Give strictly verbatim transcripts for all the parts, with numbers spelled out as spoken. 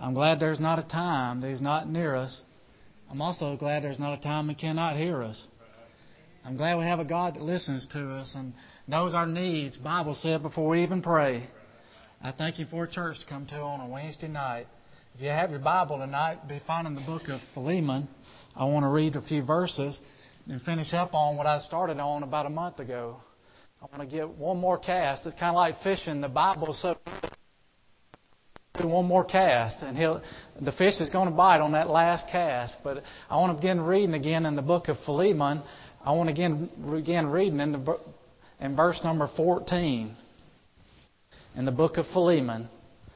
I'm glad there's not a time that He's not near us. I'm also glad there's not a time He cannot hear us. I'm glad we have a God that listens to us and knows our needs. The Bible said before we even pray. I thank You for a church to come to on a Wednesday night. If you have your Bible tonight, be finding the book of Philemon. I want to read a few verses and finish up on what I started on about a month ago. I want to get one more cast. It's kind of like fishing. The Bible's so do one more cast, and he'll, the fish is going to bite on that last cast. But I want to begin reading again in the book of Philemon. I want to again begin reading in, the, in verse number fourteen in the book of Philemon.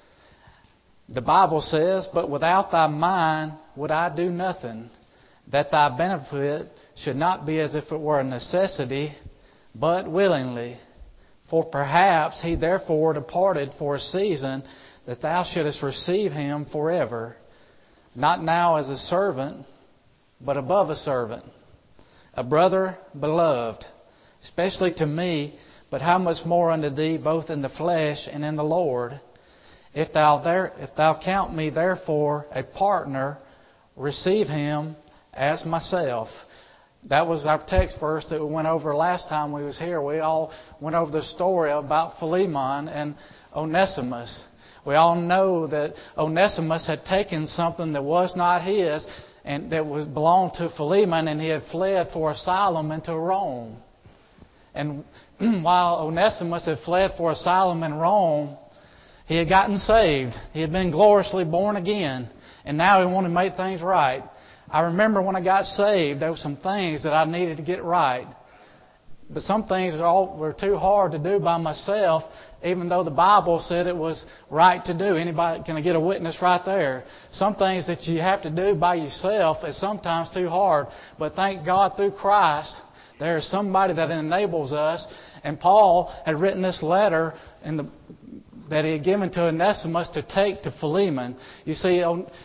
The Bible says, "But without thy mind would I do nothing, that thy benefit should not be as if it were a necessity, but willingly. For perhaps he therefore departed for a season, that thou shouldest receive him forever, not now as a servant, but above a servant, a brother beloved, especially to me, but how much more unto thee, both in the flesh and in the Lord. If thou there, if thou count me therefore a partner, receive him as myself." That was our text verse that we went over last time we was here. We all went over the story about Philemon and Onesimus. We all know that Onesimus had taken something that was not his and that was belonged to Philemon, and he had fled for asylum into Rome. And while Onesimus had fled for asylum in Rome, he had gotten saved. He had been gloriously born again, and now he wanted to make things right. I remember when I got saved, there were some things that I needed to get right. But some things were too hard to do by myself, even though the Bible said it was right to do. Anybody can I get a witness right there? Some things that you have to do by yourself is sometimes too hard. But thank God through Christ, there is somebody that enables us. And Paul had written this letter in the, that he had given to Onesimus to take to Philemon. You see,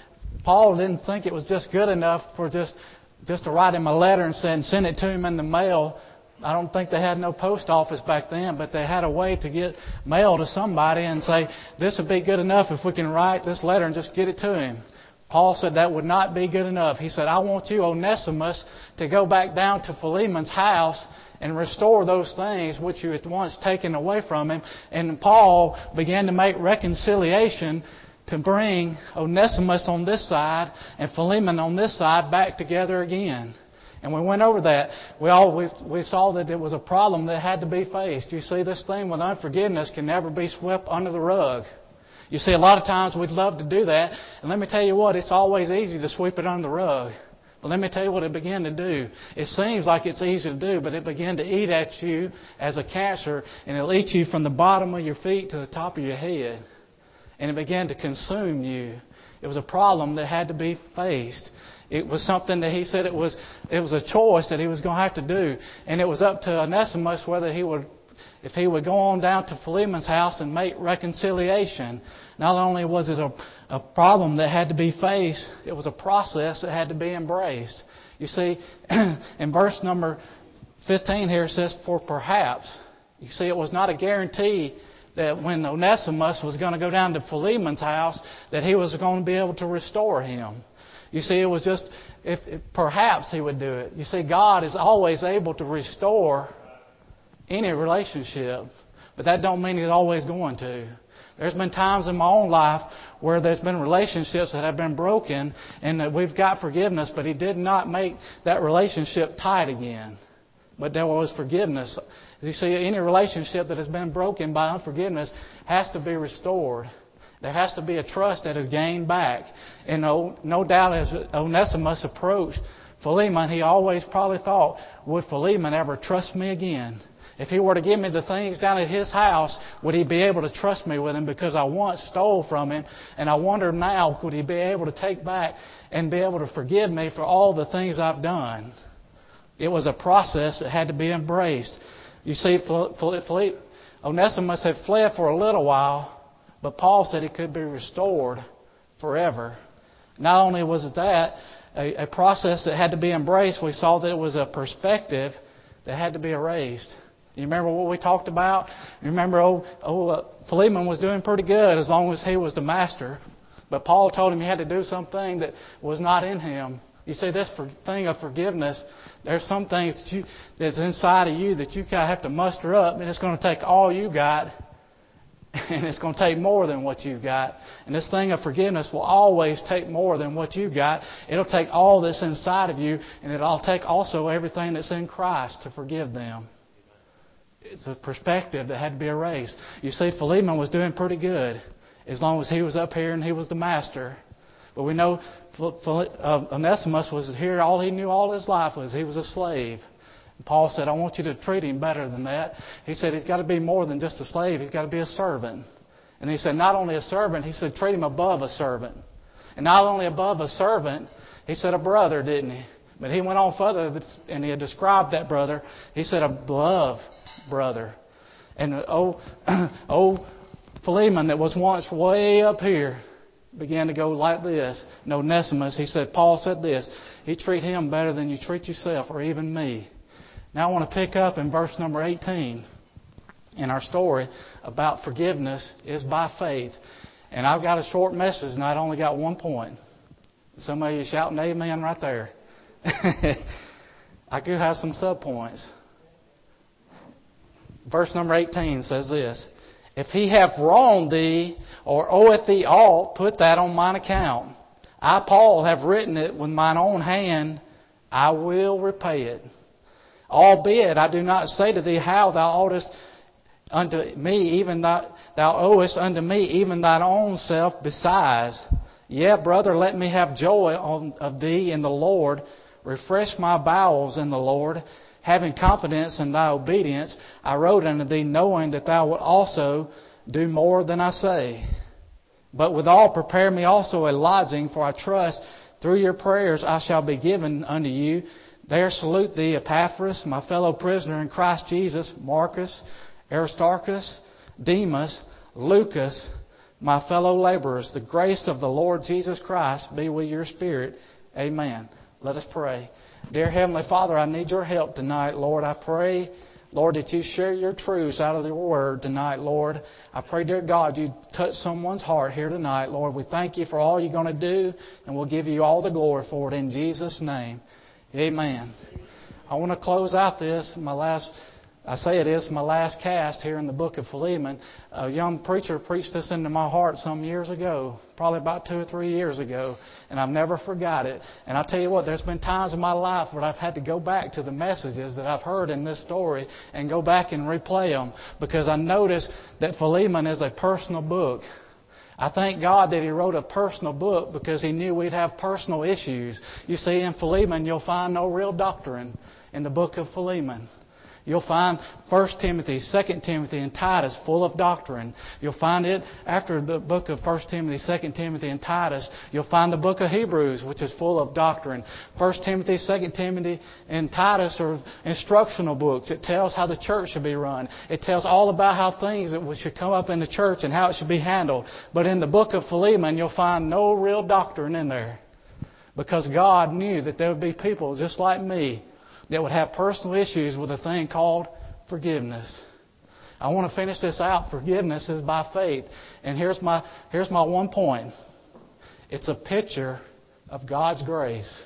Paul didn't think it was just good enough for just, just to write him a letter and send, send it to him in the mail. I don't think they had no post office back then, but they had a way to get mail to somebody and say, this would be good enough if we can write this letter and just get it to him. Paul said that would not be good enough. He said, I want you, Onesimus, to go back down to Philemon's house and restore those things which you had once taken away from him. And Paul began to make reconciliation to bring Onesimus on this side and Philemon on this side back together again. And we went over that. We all we, we saw that it was a problem that had to be faced. You see, this thing with unforgiveness can never be swept under the rug. You see, a lot of times we'd love to do that. And let me tell you what, it's always easy to sweep it under the rug. But let me tell you what it began to do. It seems like it's easy to do, but it began to eat at you as a cancer, and it'll eat you from the bottom of your feet to the top of your head. And it began to consume you. It was a problem that had to be faced. It was something that he said it was it was a choice that he was going to have to do. And it was up to Onesimus whether he would, if he would go on down to Philemon's house and make reconciliation. Not only was it a, a problem that had to be faced, it was a process that had to be embraced. You see, in verse number fifteen here it says, for perhaps. You see, it was not a guarantee that when Onesimus was going to go down to Philemon's house, that he was going to be able to restore him. You see, it was just, if, if perhaps he would do it. You see, God is always able to restore any relationship, but that don't mean He's always going to. There's been times in my own life where there's been relationships that have been broken and that we've got forgiveness, but He did not make that relationship tight again. But there was forgiveness. You see, any relationship that has been broken by unforgiveness has to be restored. There has to be a trust that is gained back. And no, no doubt as Onesimus approached Philemon, he always probably thought, would Philemon ever trust me again? If he were to give me the things down at his house, would he be able to trust me with them? Because I once stole from him, and I wonder now, could he be able to take back and be able to forgive me for all the things I've done? It was a process that had to be embraced. You see, Onesimus had fled for a little while, but Paul said it could be restored forever. Not only was it that, a, a process that had to be embraced, we saw that it was a perspective that had to be erased. You remember what we talked about? You remember, oh, oh uh, Philemon was doing pretty good as long as he was the master. But Paul told him he had to do something that was not in him. You see, this thing of forgiveness, there's some things that you, that's inside of you that you kind of have to muster up, and it's going to take all you got, and it's going to take more than what you've got. And this thing of forgiveness will always take more than what you've got. It'll take all that's inside of you, and it'll take also everything that's in Christ to forgive them. It's a perspective that had to be erased. You see, Philemon was doing pretty good as long as he was up here and he was the master. But we know Onesimus was here. All he knew all his life was he was a slave. And Paul said, I want you to treat him better than that. He said he's got to be more than just a slave. He's got to be a servant. And he said not only a servant, he said treat him above a servant. And not only above a servant, he said a brother, didn't he? But he went on further and he had described that brother. He said a beloved brother. And old, old Philemon that was once way up here began to go like this. No, Onesimus, he said, Paul said this, he treat him better than you treat yourself or even me. Now I want to pick up in verse number eighteen in our story about forgiveness is by faith. And I've got a short message and I've only got one point. Some of you shouting amen right there. I do have some subpoints. Verse number eighteen says this, if he have wronged thee, or oweth thee aught, put that on mine account. I, Paul, have written it with mine own hand, I will repay it. Albeit I do not say to thee how thou oughtest unto me, even thou, thou owest unto me even thine own self besides. Yet, brother, let me have joy on, of thee in the Lord. Refresh my bowels in the Lord. Having confidence in thy obedience, I wrote unto thee, knowing that thou wilt also do more than I say. But withal prepare me also a lodging, for I trust through your prayers I shall be given unto you. There salute thee Epaphras, my fellow prisoner in Christ Jesus, Marcus, Aristarchus, Demas, Lucas, my fellow laborers. The grace of the Lord Jesus Christ be with your spirit. Amen. Let us pray. Dear Heavenly Father, I need your help tonight, Lord. I pray, Lord, that you share your truths out of your word tonight, Lord. I pray, dear God, you touch someone's heart here tonight, Lord. We thank you for all you're going to do, and we'll give you all the glory for it in Jesus' name. Amen. I want to close out this, my last, I say it is my last cast here in the book of Philemon. A young preacher preached this into my heart some years ago, probably about two or three years ago, and I've never forgot it. And I'll tell you what, there's been times in my life where I've had to go back to the messages that I've heard in this story and go back and replay them, because I noticed that Philemon is a personal book. I thank God that he wrote a personal book because he knew we'd have personal issues. You see, in Philemon, you'll find no real doctrine in the book of Philemon. You'll find First Timothy, Second Timothy, and Titus full of doctrine. You'll find it after the book of First Timothy, Second Timothy, and Titus. You'll find the book of Hebrews, which is full of doctrine. First Timothy, Second Timothy, and Titus are instructional books. It tells how the church should be run. It tells all about how things that should come up in the church and how it should be handled. But in the book of Philemon, you'll find no real doctrine in there, because God knew that there would be people just like me that would have personal issues with a thing called forgiveness. I want to finish this out. Forgiveness is by faith. And here's my, here's my one point. It's a picture of God's grace.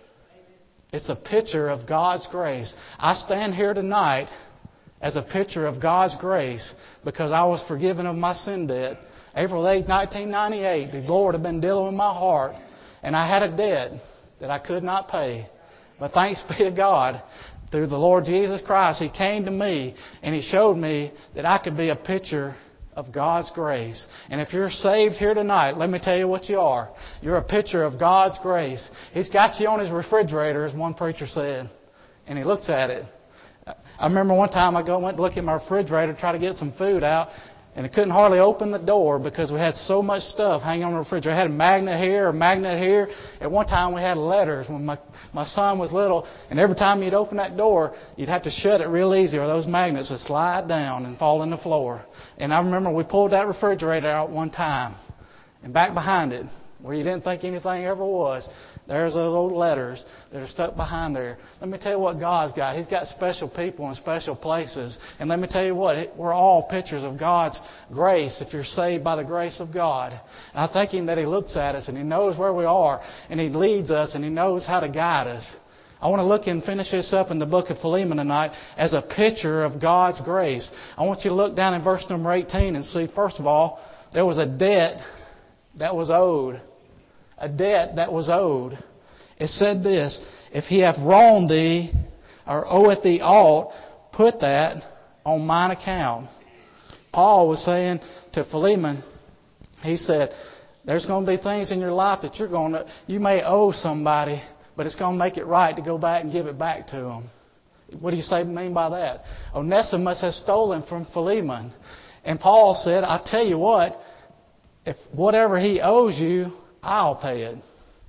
It's a picture of God's grace. I stand here tonight as a picture of God's grace because I was forgiven of my sin debt. April eighth, nineteen ninety-eight, the Lord had been dealing with my heart, and I had a debt that I could not pay. But thanks be to God, through the Lord Jesus Christ, He came to me and He showed me that I could be a picture of God's grace. And if you're saved here tonight, let me tell you what you are. You're a picture of God's grace. He's got you on His refrigerator, as one preacher said, and He looks at it. I remember one time I go went to look at my refrigerator to try to get some food out, and I couldn't hardly open the door because we had so much stuff hanging on the refrigerator. I had a magnet here, a magnet here. At one time we had letters when my, my son was little, and every time you'd open that door, you'd have to shut it real easy or those magnets would slide down and fall on the floor. And I remember we pulled that refrigerator out one time, and back behind it where you didn't think anything ever was. There's those old letters that are stuck behind there. Let me tell you what God's got. He's got special people in special places. And let me tell you what, we're all pictures of God's grace if you're saved by the grace of God. And I thank Him that He looks at us and He knows where we are and He leads us and He knows how to guide us. I want to look and finish this up in the book of Philemon tonight as a picture of God's grace. I want you to look down in verse number eighteen and see, first of all, there was a debt that was owed. A debt that was owed. It said this, if he hath wronged thee, or oweth thee aught, put that on mine account. Paul was saying to Philemon, he said, there's going to be things in your life that you're going to, you may owe somebody, but it's going to make it right to go back and give it back to them. What do you say mean by that? Onesimus has stolen from Philemon. And Paul said, I tell you what, if whatever he owes you, I'll pay it.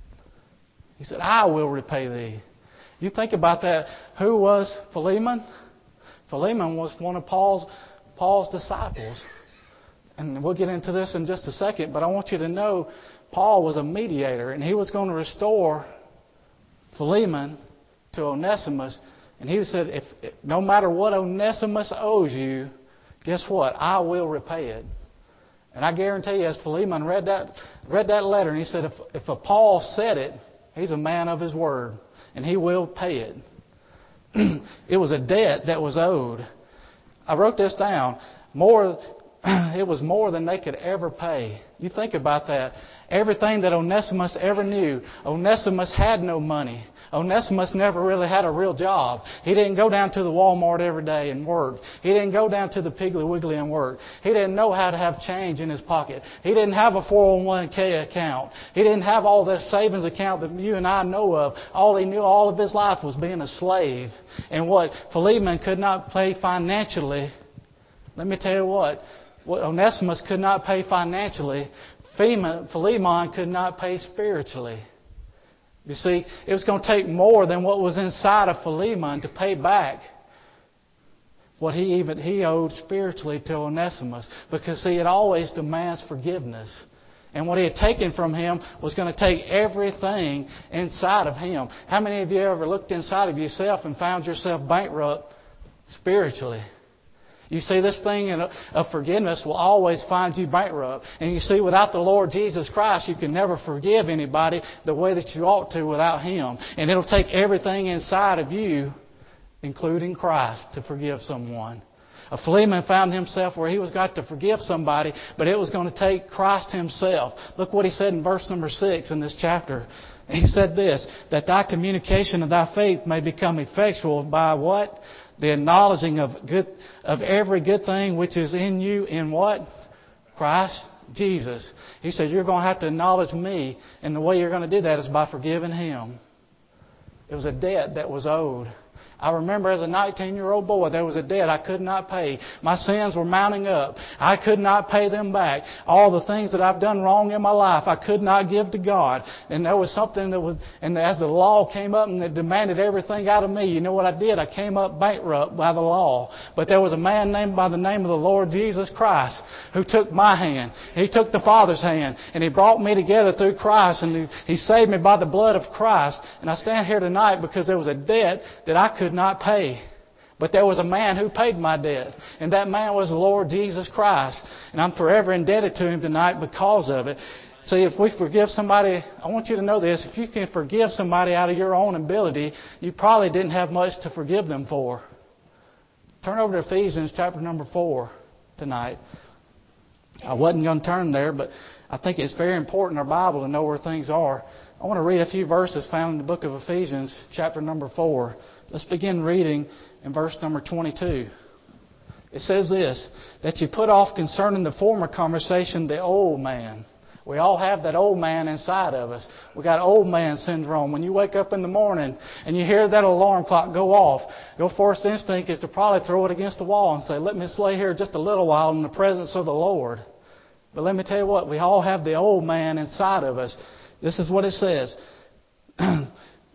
He said, I will repay thee. You think about that. Who was Philemon? Philemon was one of Paul's, Paul's disciples. And we'll get into this in just a second, but I want you to know Paul was a mediator, and he was going to restore Philemon to Onesimus. And he said, if no matter what Onesimus owes you, guess what? I will repay it. And I guarantee you, as Philemon read that read that letter, and he said, if, if a Paul said it, he's a man of his word, and he will pay it. It was a debt that was owed. I wrote this down. More, it was more than they could ever pay. You think about that. Everything that Onesimus ever knew. Onesimus had no money. Onesimus never really had a real job. He didn't go down to the Walmart every day and work. He didn't go down to the Piggly Wiggly and work. He didn't know how to have change in his pocket. He didn't have a four oh one k account. He didn't have all this savings account that you and I know of. All he knew all of his life was being a slave. And what Philemon could not pay financially, let me tell you what, what Onesimus could not pay financially, Philemon could not pay spiritually. You see, it was going to take more than what was inside of Philemon to pay back what he even he owed spiritually to Onesimus. Because, see, it always demands forgiveness. And what he had taken from him was going to take everything inside of him. How many of you ever looked inside of yourself and found yourself bankrupt spiritually? You see, this thing of forgiveness will always find you bankrupt. And you see, without the Lord Jesus Christ, you can never forgive anybody the way that you ought to without Him. And it'll take everything inside of you, including Christ, to forgive someone. A Philemon found himself where he was got to forgive somebody, but it was going to take Christ Himself. Look what he said in verse number six in this chapter. He said this, that thy communication of thy faith may become effectual by what? The acknowledging of good of every good thing which is in you in what? Christ Jesus. He said, you're going to have to acknowledge me, and the way you're going to do that is by forgiving Him. It was a debt that was owed. I remember as a nineteen-year-old boy, there was a debt I could not pay. My sins were mounting up. I could not pay them back. All the things that I've done wrong in my life, I could not give to God. And there was something that was, and as the law came up and it demanded everything out of me, you know what I did? I came up bankrupt by the law. But there was a man named by the name of the Lord Jesus Christ who took my hand. He took the Father's hand, and He brought me together through Christ, and He, he saved me by the blood of Christ. And I stand here tonight because there was a debt that I could not pay. But there was a man who paid my debt. And that man was the Lord Jesus Christ. And I'm forever indebted to Him tonight because of it. See, if we forgive somebody, I want you to know this. If you can forgive somebody out of your own ability, you probably didn't have much to forgive them for. Turn over to Ephesians chapter number four tonight. I wasn't going to turn there, but I think it's very important in our Bible to know where things are. I want to read a few verses found in the book of Ephesians, chapter number four. Let's begin reading in verse number twenty-two. It says this, that you put off concerning the former conversation the old man. We all have that old man inside of us. We got old man syndrome. When you wake up in the morning and you hear that alarm clock go off, your first instinct is to probably throw it against the wall and say, let me lay here just a little while in the presence of the Lord. But let me tell you what, we all have the old man inside of us. This is what it says.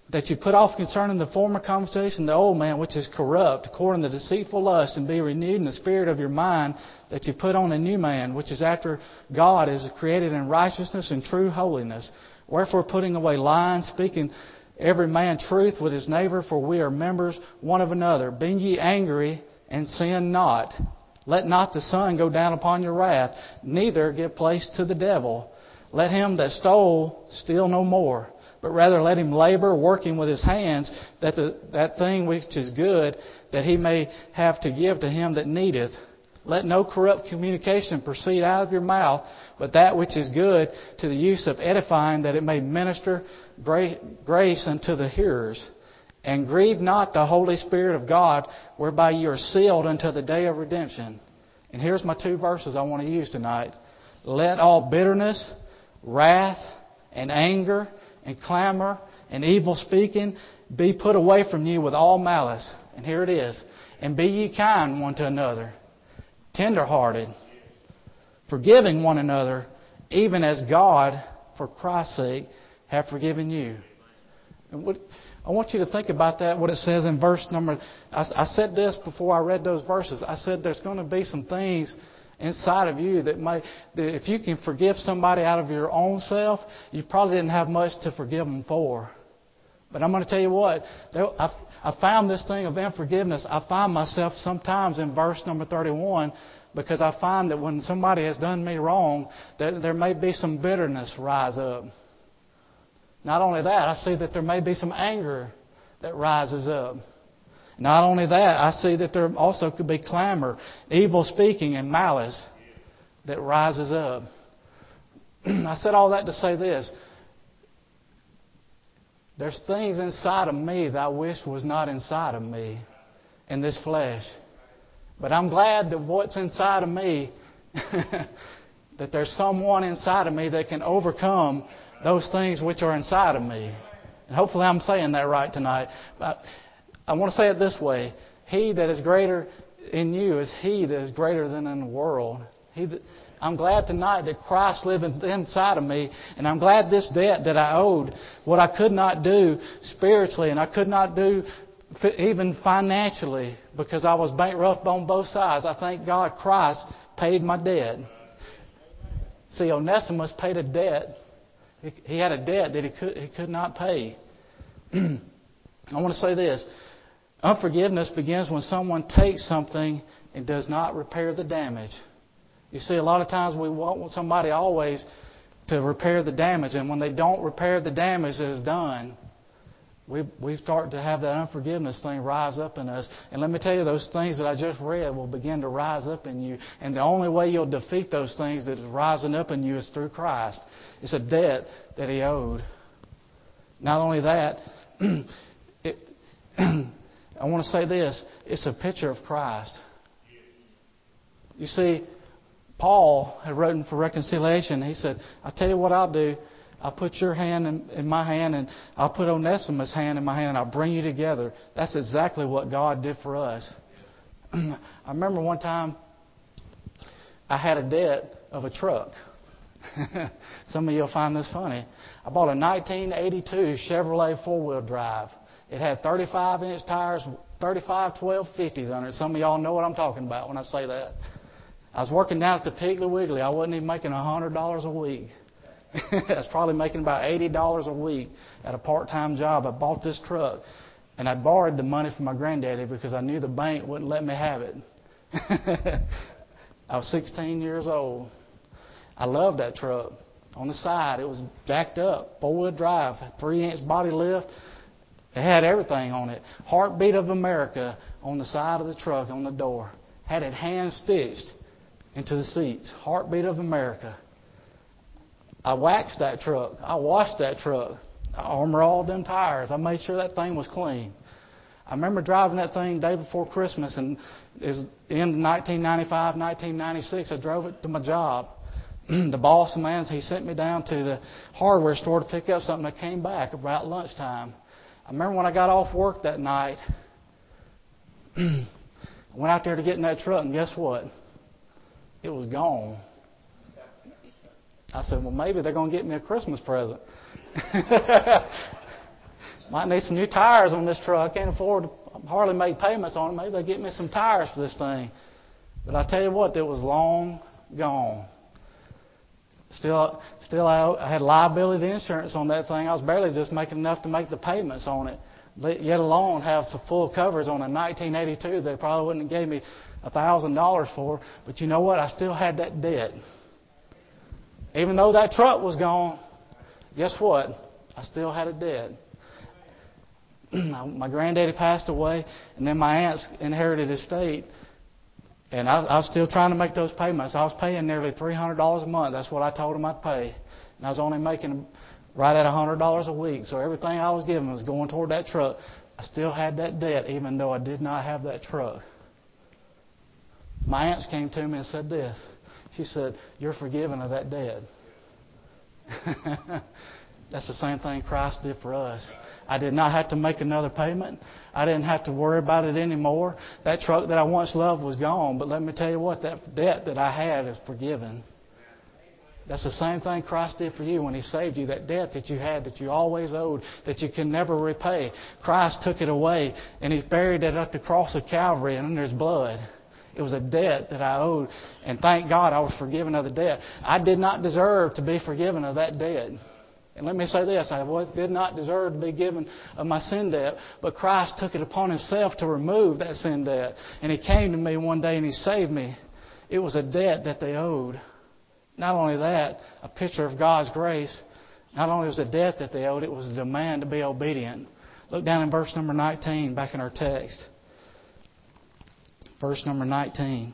that you put off concerning the former conversation the old man, which is corrupt, according to deceitful lust, and be renewed in the spirit of your mind, that you put on a new man, which is after God, is created in righteousness and true holiness. Wherefore, putting away lying, speaking every man truth with his neighbor, for we are members one of another. Be ye angry, and sin not. Let not the sun go down upon your wrath, neither give place to the devil. Let him that stole steal no more, but rather let him labor, working with his hands, that the, that thing which is good, that he may have to give to him that needeth. Let no corrupt communication proceed out of your mouth, but that which is good, to the use of edifying, that it may minister grace unto the hearers. And grieve not the Holy Spirit of God, whereby you are sealed unto the day of redemption. And here's my two verses I want to use tonight. Let all bitterness, wrath, and anger, and clamor, and evil speaking be put away from you with all malice. And here it is. And be ye kind one to another, tender-hearted, forgiving one another, even as God, for Christ's sake, hath forgiven you. And what, I want you to think about that, what it says in verse number... I, I said this before I read those verses. I said there's going to be some things inside of you that might... that if you can forgive somebody out of your own self, you probably didn't have much to forgive them for. But I'm going to tell you what, there, I, I found this thing of unforgiveness. I find myself sometimes in verse number thirty-one, because I find that when somebody has done me wrong, that there may be some bitterness rise up. Not only that, I see that there may be some anger that rises up. Not only that, I see that there also could be clamor, evil speaking, and malice that rises up. I said all that to say this. There's things inside of me that I wish was not inside of me in this flesh. But I'm glad that what's inside of me, that there's someone inside of me that can overcome those things which are inside of me. And hopefully I'm saying that right tonight. But I want to say it this way. He that is greater in you is He that is greater than in the world. He that, I'm glad tonight that Christ lives inside of me. And I'm glad this debt that I owed, what I could not do spiritually and I could not do even financially, because I was bankrupt on both sides. I thank God Christ paid my debt. See, Onesimus paid a debt. He, he had a debt that he could he could not pay. I want to say this. Unforgiveness begins when someone takes something and does not repair the damage. You see, a lot of times we want somebody always to repair the damage, and when they don't repair the damage that is done, We we start to have that unforgiveness thing rise up in us. And let me tell you, those things that I just read will begin to rise up in you. And the only way you'll defeat those things that is rising up in you is through Christ. It's a debt that He owed. Not only that, it, I want to say this. It's a picture of Christ. You see, Paul had written for reconciliation. He said, I'll tell you what I'll do. I'll put your hand in, in my hand, and I'll put Onesimus' hand in my hand, and I'll bring you together. That's exactly what God did for us. I remember one time I had a debt of a truck. Some of you will find this funny. I bought a nineteen eighty-two Chevrolet four-wheel drive. It had thirty-five inch tires, thirty-five twelve fifties on it. Some of y'all know what I'm talking about when I say that. I was working down at the Piggly Wiggly. I wasn't even making one hundred dollars a week. I was probably making about eighty dollars a week at a part-time job. I bought this truck, and I borrowed the money from my granddaddy because I knew the bank wouldn't let me have it. I was sixteen years old. I loved that truck. On the side, it was jacked up, four-wheel drive, three inch body lift. It had everything on it. Heartbeat of America on the side of the truck, on the door. Had it hand-stitched into the seats. Heartbeat of America. I waxed that truck. I washed that truck. I armor-alled them tires. I made sure that thing was clean. I remember driving that thing the day before Christmas, and it was in nineteen ninety-five, nineteen ninety-six. I drove it to my job. The boss man, he sent me down to the hardware store to pick up something. I came back about lunchtime. I remember when I got off work that night, I went out there to get in that truck, and guess what? It was gone. I said, well, maybe they're going to get me a Christmas present. Might need some new tires on this truck. I can't afford to hardly make payments on it. Maybe they'll get me some tires for this thing. But I tell you what, it was long gone. Still, still, I had liability insurance on that thing. I was barely just making enough to make the payments on it, yet alone have some full coverage on a nineteen eighty-two. They probably wouldn't have gave me a thousand dollars for. But you know what? I still had that debt. Even though that truck was gone, guess what? I still had a debt. My granddaddy passed away, and then my aunts inherited his estate. And I, I was still trying to make those payments. I was paying nearly three hundred dollars a month. That's what I told them I'd pay. And I was only making right at one hundred dollars a week. So everything I was giving was going toward that truck. I still had that debt, even though I did not have that truck. My aunts came to me and said this. She said, "You're forgiven of that debt." That's the same thing Christ did for us. I did not have to make another payment. I didn't have to worry about it anymore. That truck that I once loved was gone. But let me tell you what, that debt that I had is forgiven. That's the same thing Christ did for you when He saved you. That debt that you had, that you always owed, that you can never repay. Christ took it away, and He buried it at the cross of Calvary, and under His blood. It was a debt that I owed, and thank God I was forgiven of the debt. I did not deserve to be forgiven of that debt. And let me say this, I was, did not deserve to be given of my sin debt, but Christ took it upon Himself to remove that sin debt. And He came to me one day and He saved me. It was a debt that they owed. Not only that, a picture of God's grace. Not only was it a debt that they owed, it was a demand to be obedient. Look down in verse number nineteen, back in our text. Verse number nineteen.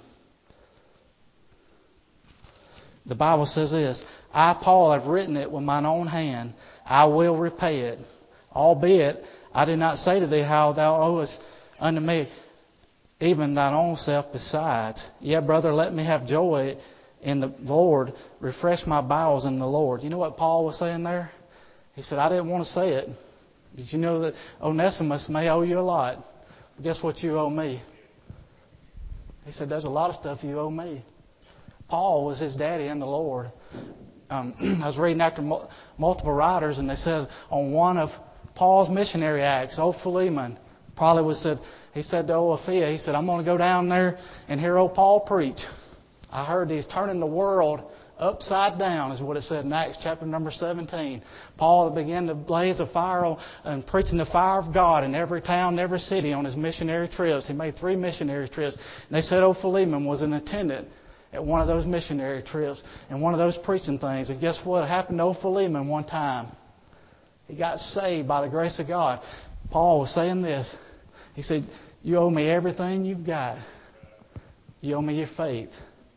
The Bible says this, "I, Paul, have written it with mine own hand. I will repay it. Albeit, I do not say to thee how thou owest unto me, even thine own self besides. Yet, brother, let me have joy in the Lord. Refresh my bowels in the Lord." You know what Paul was saying there? He said, I didn't want to say it. Did you know that Onesimus may owe you a lot? But guess what you owe me? He said, there's a lot of stuff you owe me. Paul was his daddy in the Lord. Um, I was reading after multiple writers, and they said on one of Paul's missionary acts, old Philemon probably was said. He said to old Aphia, he said, "I'm going to go down there and hear old Paul preach. I heard he's turning the world upside down," is what it said in Acts chapter number seventeen. Paul began to blaze a fire on, and preaching the fire of God in every town, every city on his missionary trips. He made three missionary trips. And they said old Philemon was an attendant at one of those missionary trips and one of those preaching things. And guess what happened to old Philemon one time? He got saved by the grace of God. Paul was saying this. He said, "You owe me everything you've got. You owe me your faith."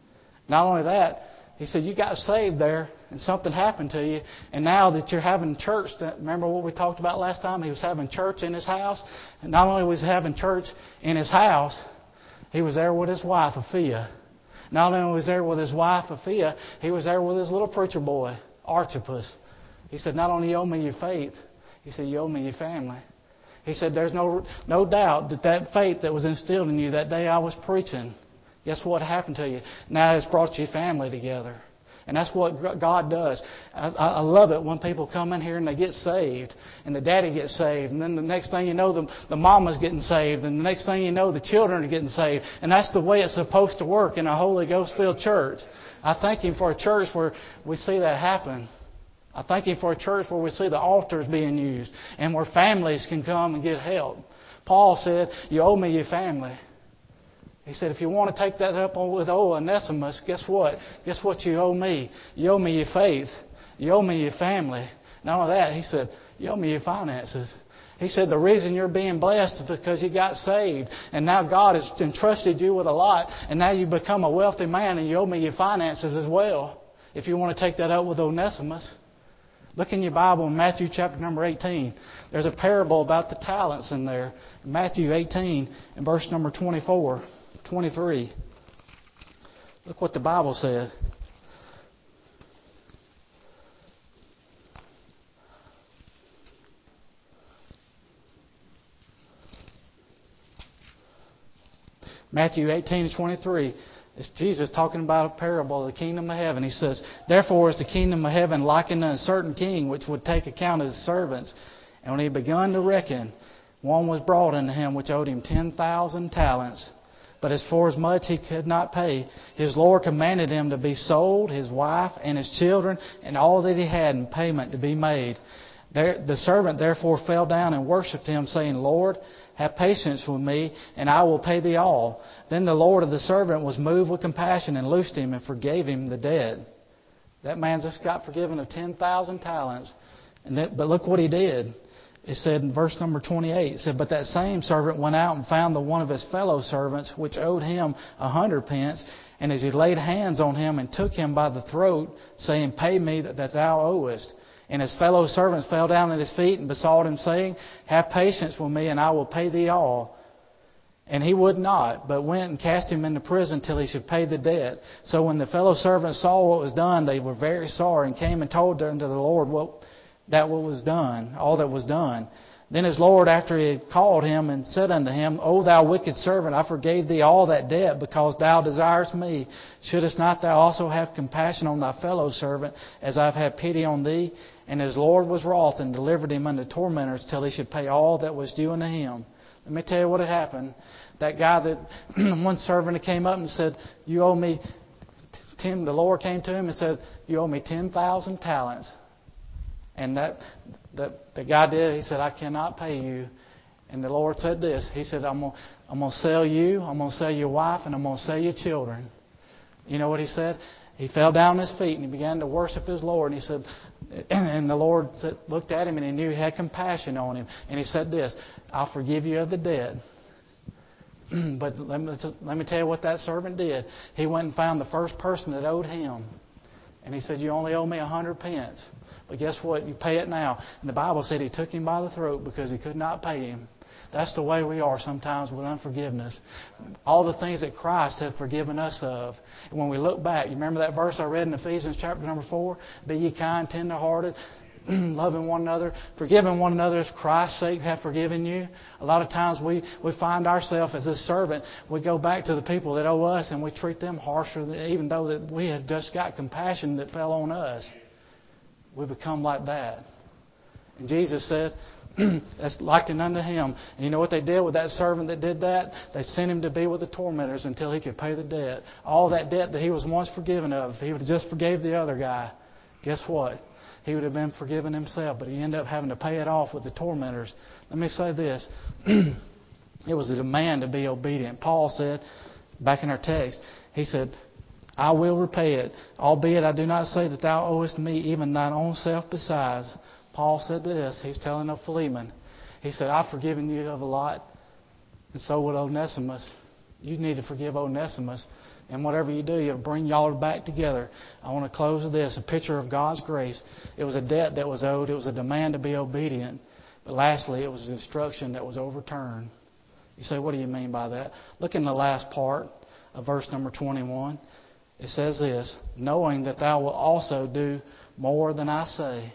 Not only that, he said, you got saved there and something happened to you. And now that you're having church, remember what we talked about last time? He was having church in his house. And not only was he having church in his house, he was there with his wife, Aphia. Not only was he there with his wife, Aphia, he was there with his little preacher boy, Archippus. He said, not only you owe me your faith, he said, you owe me your family. He said, there's no no doubt that that faith that was instilled in you that day I was preaching, guess what happened to you? Now it's brought your family together. And that's what God does. I, I love it when people come in here and they get saved, and the daddy gets saved, and then the next thing you know, the, the mama's getting saved, and the next thing you know, the children are getting saved. And that's the way it's supposed to work in a Holy Ghost-filled church. I thank Him for a church where we see that happen. I thank Him for a church where we see the altars being used and where families can come and get help. Paul said, you owe me your family. He said, if you want to take that up with old Onesimus, guess what? Guess what you owe me? You owe me your faith. You owe me your family. Not only that, he said, you owe me your finances. He said, the reason you're being blessed is because you got saved. And now God has entrusted you with a lot. And now you become a wealthy man and you owe me your finances as well. If you want to take that up with Onesimus. Look in your Bible in Matthew chapter number eighteen. There's a parable about the talents in there. Matthew eighteen and verse number twenty-four. twenty-three. Look what the Bible says. Matthew eighteen and twenty-three. It's Jesus talking about a parable of the kingdom of heaven. He says, therefore is the kingdom of heaven likened unto a certain king which would take account of his servants. And when he begun to reckon, one was brought unto him which owed him ten thousand talents. But as for as much he could not pay, his Lord commanded him to be sold, his wife and his children, and all that he had in payment to be made. There, the servant therefore fell down and worshipped him, saying, Lord, have patience with me, and I will pay thee all. Then the Lord of the servant was moved with compassion and loosed him and forgave him the debt. That man just got forgiven of ten thousand talents. And that, but look what he did. It said in verse number twenty-eight, it said, But that same servant went out and found the one of his fellow servants, which owed him a hundred pence. And as he laid hands on him and took him by the throat, saying, Pay me that thou owest. And his fellow servants fell down at his feet and besought him, saying, Have patience with me, and I will pay thee all. And he would not, but went and cast him into prison till he should pay the debt. So when the fellow servants saw what was done, they were very sorry, and came and told unto the Lord what that what was done, all that was done. Then his Lord, after he had called him, and said unto him, O thou wicked servant, I forgave thee all that debt, because thou desirest me. Shouldest not thou also have compassion on thy fellow servant, as I have had pity on thee? And his Lord was wroth, and delivered him unto tormentors, till he should pay all that was due unto him. Let me tell you what had happened. That guy that, one servant that came up and said, You owe me, ten, the Lord came to him and said, You owe me ten thousand talents. And that, that the guy did, he said, I cannot pay you. And the Lord said this, He said, I'm going I'm going to sell you, I'm going to sell your wife, and I'm going to sell your children. You know what he said? He fell down on his feet and he began to worship his Lord. And he said, and the Lord said, looked at him and he knew He had compassion on him. And He said this, I'll forgive you of the debt. But let me, let me tell you what that servant did. He went and found the first person that owed him. And he said, You only owe me a hundred pence. But guess what? You pay it now. And the Bible said he took him by the throat because he could not pay him. That's the way we are sometimes with unforgiveness. All the things that Christ has forgiven us of. And when we look back, you remember that verse I read in Ephesians chapter number four? Be ye kind, tender-hearted, loving one another, forgiving one another as Christ's sake hath forgiven you. A lot of times we, we find ourselves as this servant. We go back to the people that owe us and we treat them harsher, than, even though that we had just got compassion that fell on us. We become like that. And Jesus said, that's likened unto Him. And you know what they did with that servant that did that? They sent him to be with the tormentors until he could pay the debt. All that debt that he was once forgiven of, if he would have just forgave the other guy, guess what? He would have been forgiven himself, but he ended up having to pay it off with the tormentors. Let me say this. It was a demand to be obedient. Paul said, back in our text, he said, I will repay it, albeit I do not say that thou owest me even thine own self besides. Paul said this, he's telling of Philemon. He said, I've forgiven you of a lot, and so would Onesimus. You need to forgive Onesimus. And whatever you do, you'll bring y'all back together. I want to close with this, a picture of God's grace. It was a debt that was owed. It was a demand to be obedient. But lastly, it was instruction that was overturned. You say, what do you mean by that? Look in the last part of verse number twenty-one. It says this, knowing that thou wilt also do more than I say.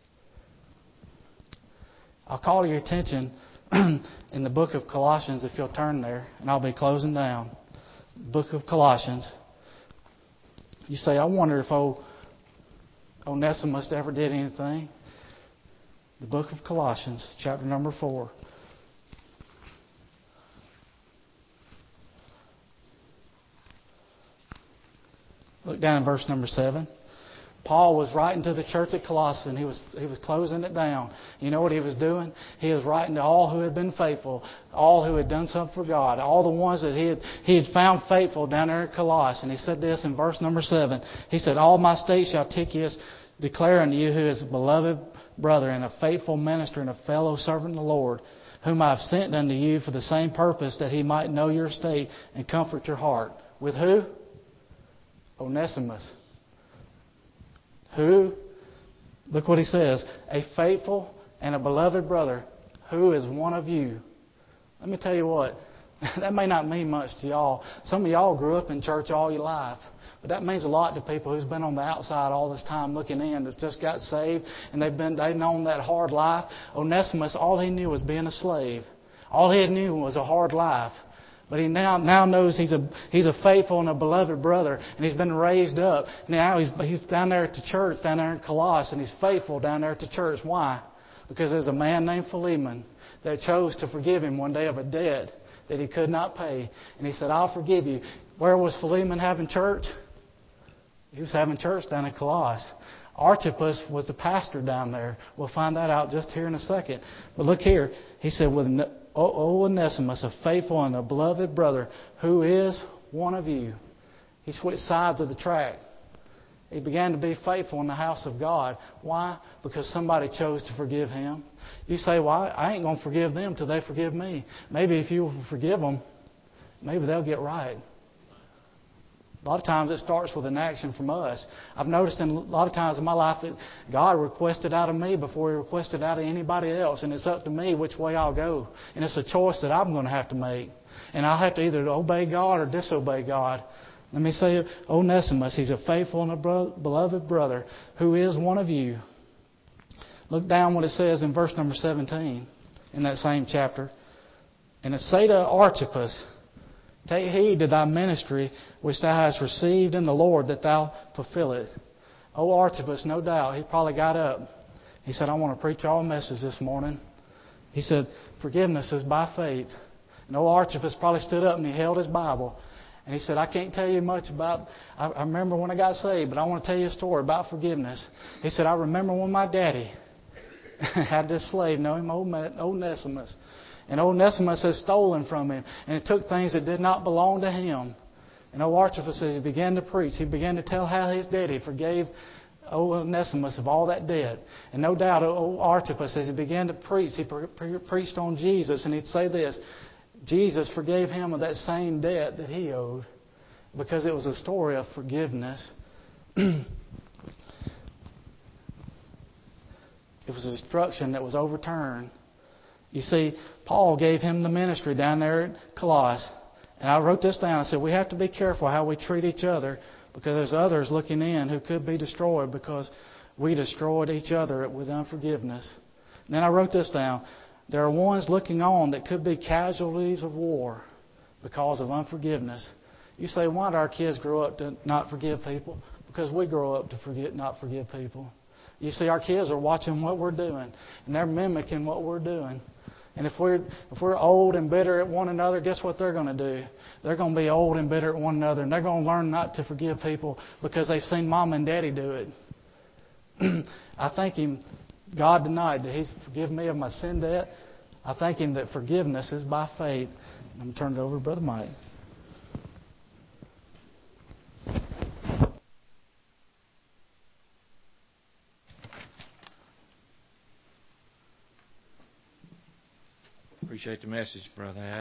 I'll call your attention in the book of Colossians, if you'll turn there, and I'll be closing down. Book of Colossians. You say, I wonder if old Onesimus ever did anything. The book of Colossians, chapter number four. Look down in verse number seven. Paul was writing to the church at Colossae, and he was he was closing it down. You know what he was doing? He was writing to all who had been faithful, all who had done something for God, all the ones that he had he had found faithful down there at Colossae. And he said this in verse number seven. He said, All my state shall Tychicus declare unto you, who is a beloved brother and a faithful minister and a fellow servant of the Lord, whom I have sent unto you for the same purpose, that he might know your state and comfort your heart. With who? Onesimus. Who, look what he says, a faithful and a beloved brother, who is one of you. Let me tell you what, that may not mean much to y'all. Some of y'all grew up in church all your life. But that means a lot to people who's been on the outside all this time looking in, that's just got saved, and they've been they've known that hard life. Onesimus, all he knew was being a slave. All he knew was a hard life. But he now now knows he's a he's a faithful and a beloved brother, and he's been raised up. Now he's he's down there at the church, down there in Colossae, and he's faithful down there at the church. Why? Because there's a man named Philemon that chose to forgive him one day of a debt that he could not pay. And he said, I'll forgive you. Where was Philemon having church? He was having church down in Colossus. Archippus was the pastor down there. We'll find that out just here in a second. But look here. He said, with O Onesimus, a faithful and a beloved brother, who is one of you. He switched sides of the track. He began to be faithful in the house of God. Why? Because somebody chose to forgive him. You say, well, I ain't going to forgive them till they forgive me. Maybe if you forgive them, maybe they'll get right. A lot of times it starts with an action from us. I've noticed in a lot of times in my life that God requested out of me before He requested out of anybody else. And it's up to me which way I'll go. And it's a choice that I'm going to have to make. And I'll have to either obey God or disobey God. Let me say, Onesimus, he's a faithful and a bro- beloved brother who is one of you. Look down what it says in verse number seventeen in that same chapter. And it say to Archippus, take heed to thy ministry which thou hast received in the Lord, that thou fulfill it. Oh, Archippus, no doubt, he probably got up. He said, I want to preach y'all a message this morning. He said, forgiveness is by faith. And old Archippus probably stood up and he held his Bible. And he said, I can't tell you much about, I, I remember when I got saved, but I want to tell you a story about forgiveness. He said, I remember when my daddy had this slave, know him, Onesimus. And Onesimus had stolen from him. And he took things that did not belong to him. And old Archippus, as he began to preach, he began to tell how his daddy forgave old Onesimus of all that debt. And no doubt, old Archippus, as he began to preach, he pre- pre- preached on Jesus. And he'd say this, Jesus forgave him of that same debt that he owed. Because it was a story of forgiveness. It was a destruction that was overturned. You see, Paul gave him the ministry down there at Colossus. And I wrote this down. I said, we have to be careful how we treat each other, because there's others looking in who could be destroyed because we destroyed each other with unforgiveness. And then I wrote this down. There are ones looking on that could be casualties of war because of unforgiveness. You say, why do our kids grow up to not forgive people? Because we grow up to forget, not forgive people. You see, our kids are watching what we're doing, and they're mimicking what we're doing. And if we're if we're old and bitter at one another, guess what they're going to do? They're going to be old and bitter at one another, and they're going to learn not to forgive people because they've seen mom and daddy do it. I thank Him. God denied that He's forgiven me of my sin debt. I thank Him that forgiveness is by faith. I'm going to turn it over to Brother Mike. Appreciate the message, Brother Al.